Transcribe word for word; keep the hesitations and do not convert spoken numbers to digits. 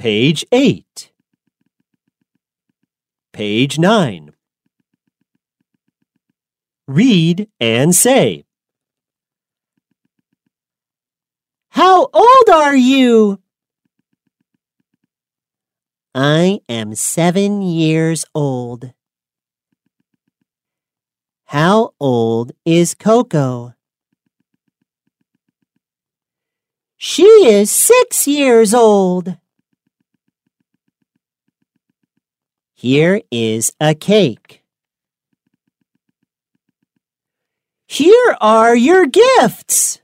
Page eight. Page nine. Read and say. How old are you? I am seven years old. How old is Coco? She is six years old. Here is a cake. Here are your gifts.